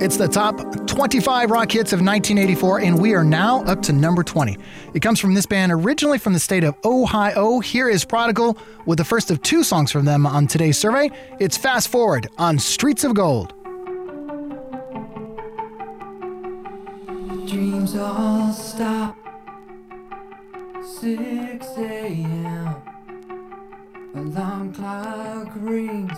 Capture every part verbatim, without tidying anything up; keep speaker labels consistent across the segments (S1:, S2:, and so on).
S1: It's the top twenty-five rock hits of nineteen eighty-four, and we are now up to number twenty. It comes from this band originally from the state of Ohio. Here is Prodigal with the first of two songs from them on today's survey. It's Fast Forward on Streets of Gold.
S2: Dreams all stop, six a.m. Alarm clock rings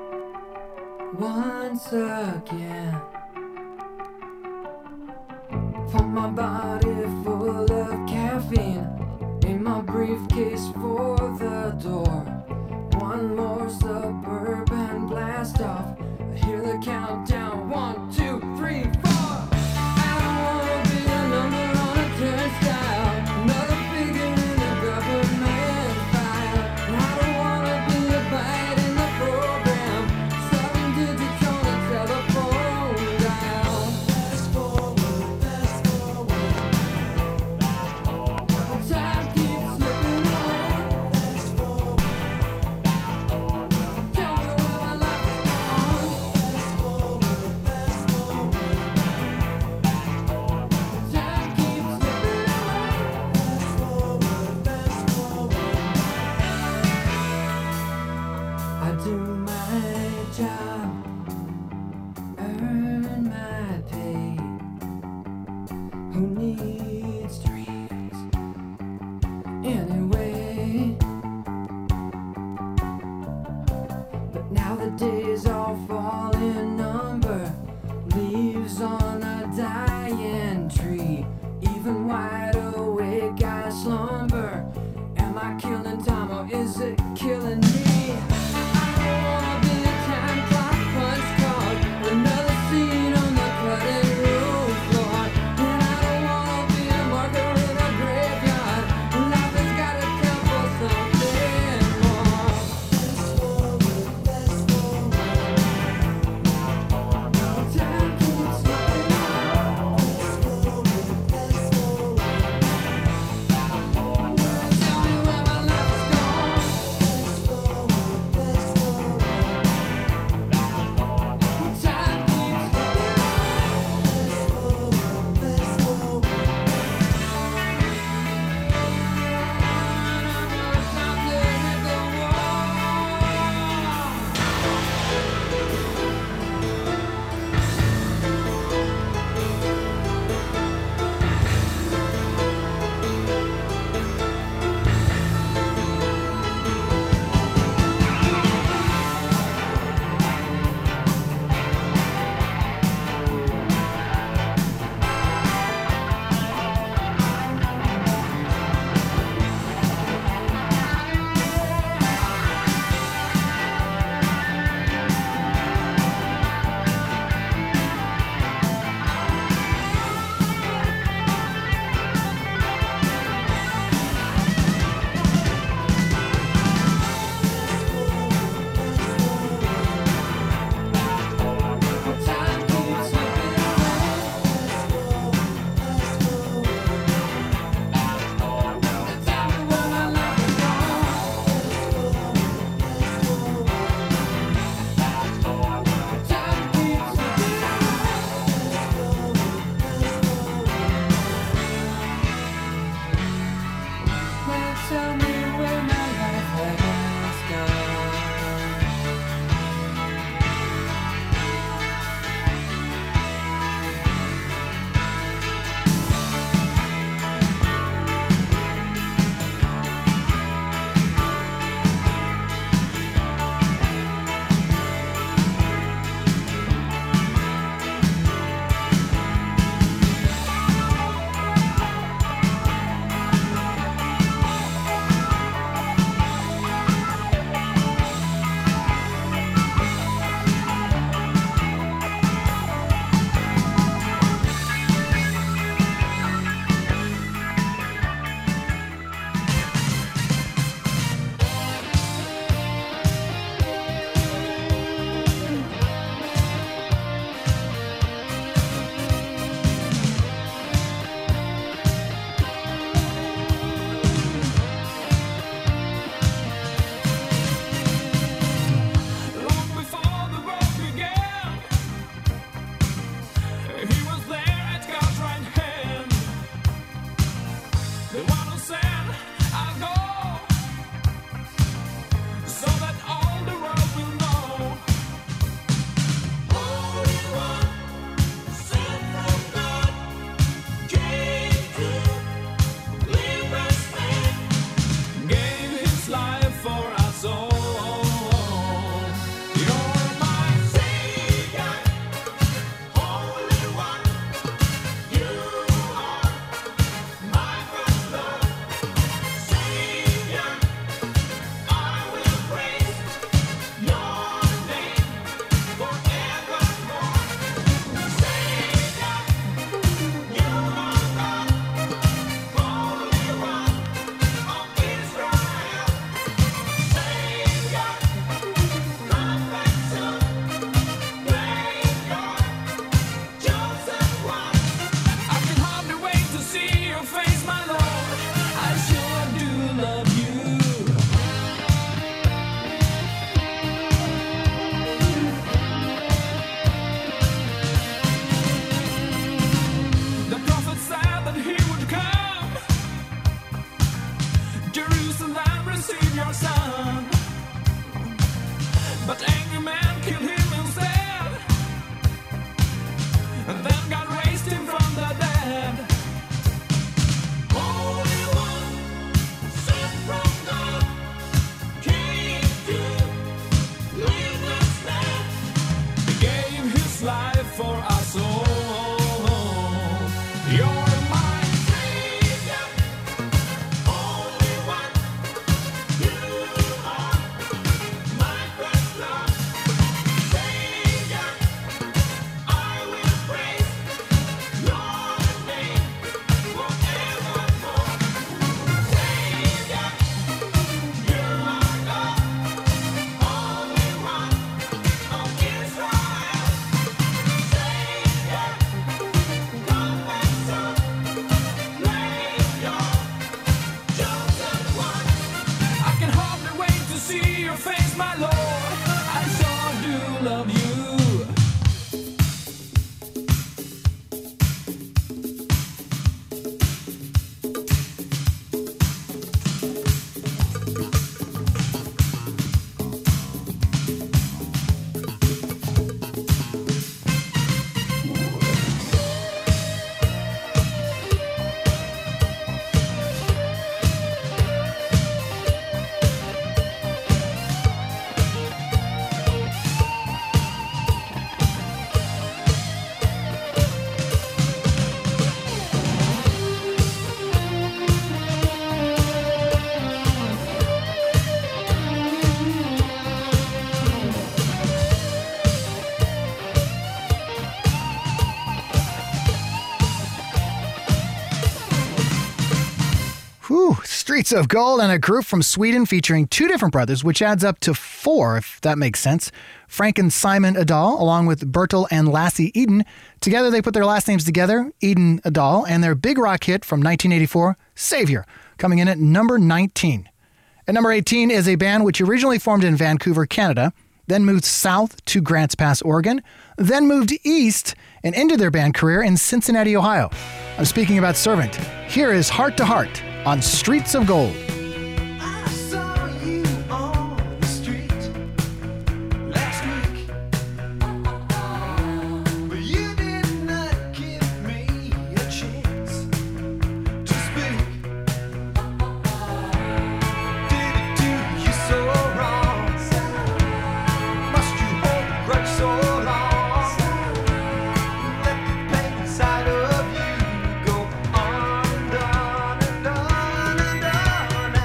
S2: once again. For my body full of caffeine, in my briefcase for the door. One more suburban blast off, I hear the countdown, one, two, three, four.
S3: for our soul. You're my savior, only one. You are my first love, Savior. I will praise your name forevermore. Savior, you are God, only one of Israel. Savior, come and son, claim your chosen one. I can hardly wait to see your face, my Lord. I sure do love you.
S1: Whew, Streets of Gold, and a group from Sweden featuring two different brothers, which adds up to four, if that makes sense. Frank and Simon Adal, along with Bertil and Lassie Eden. Together, they put their last names together, Eden Adal, and their big rock hit from nineteen eighty-four, Savior, coming in at number nineteen. At number eighteen is a band which originally formed in Vancouver, Canada, then moved south to Grants Pass, Oregon, then moved east and ended their band career in Cincinnati, Ohio. I'm speaking about Servant. Here is Heart to Heart on Streets of Gold.
S4: I saw you on the street last week, but you did not give me a chance to speak. Did it do you so wrong? Must you hold a grudge so long? Let the pain inside of you go on and on and on and on.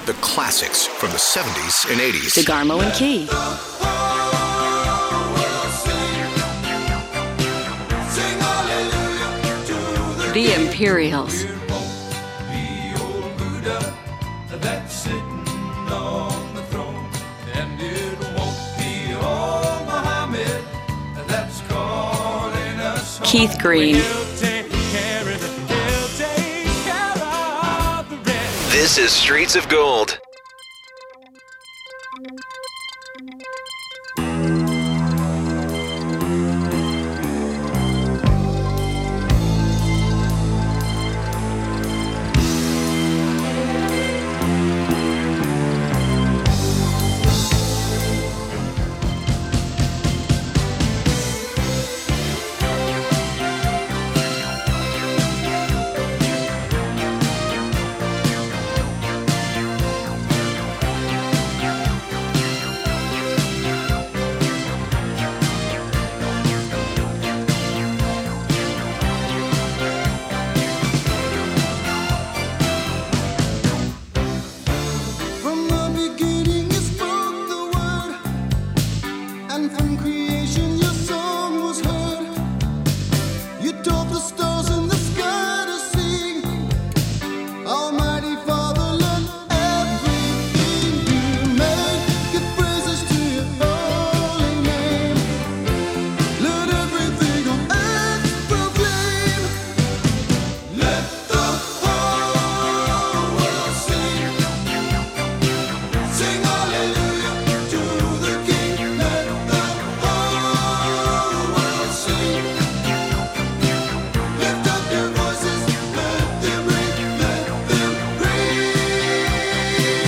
S5: The classics from the seventies and eighties.
S6: DeGarmo and Key. The Imperials. Keith Green.
S5: This is Streets of Gold.
S4: From the beginning you spoke the word, and from creation your song was heard. You taught the stars in the sky to sing. Almighty Father, learn everything you made. Give praises to your holy name. Let everything on earth proclaim. Let the whole world sing. Sing hallelujah to the King. Let the whole world sing. Lift up your voices, let them ring, let them ring.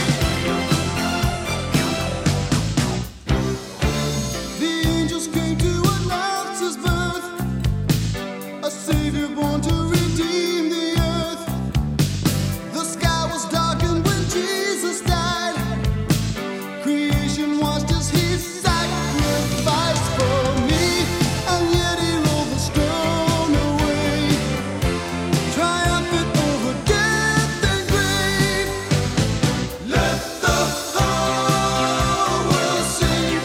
S4: The angels came to announce his birth, a savior born to redeem the earth. The sky was darkened when Jesus died. Creation watched as he sacrificed for me, and yet he rolled the stone away, triumphant over death and grave. Let the whole world sing.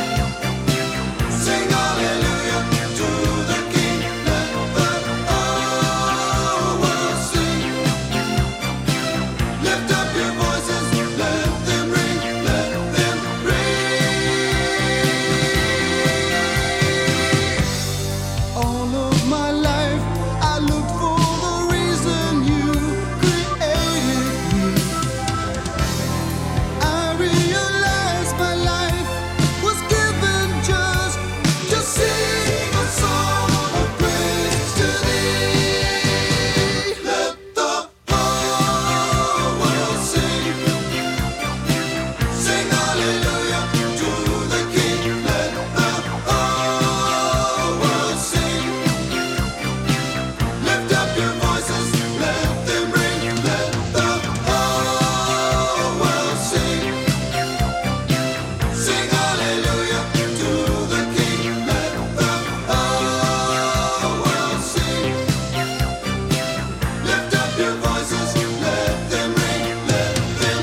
S4: Sing hallelujah to the King. Let the whole world sing. Lift up your voices, let them ring, let them ring. All of my life I looked for the reason you created me. I realized my life was given just to sing a song of praise to thee. Let the whole world sing. Sing hallelujah to the King. Let the whole world sing. Lift up your voices, let them ring. Let the whole world sing. Sing hallelujah to the King. Let the whole world sing. Lift up your voices, let them ring, let them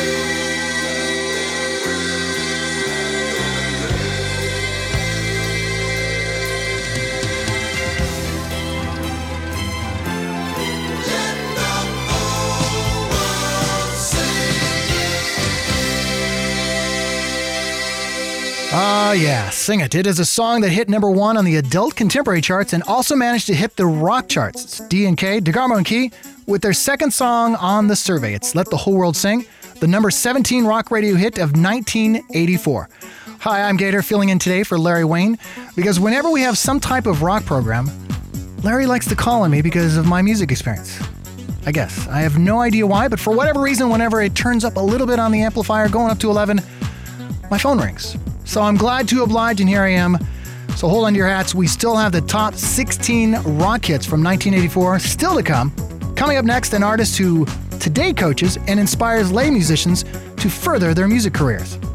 S1: Ah, yeah, Sing It. It is a song that hit number one on the adult contemporary charts and also managed to hit the rock charts. It's D and K, DeGarmo and Key, with their second song on the survey. It's Let the Whole World Sing, the number seventeen rock radio hit of nineteen eighty-four. Hi, I'm Gator, filling in today for Larry Wayne, because whenever we have some type of rock program, Larry likes to call on me because of my music experience. I guess. I have no idea why, but for whatever reason, whenever it turns up a little bit on the amplifier, going up to eleven, my phone rings. So I'm glad to oblige, and here I am. So hold on to your hats. We still have the top sixteen rock hits from nineteen eighty-four still to come. Coming up next, an artist who today coaches and inspires lay musicians to further their music careers.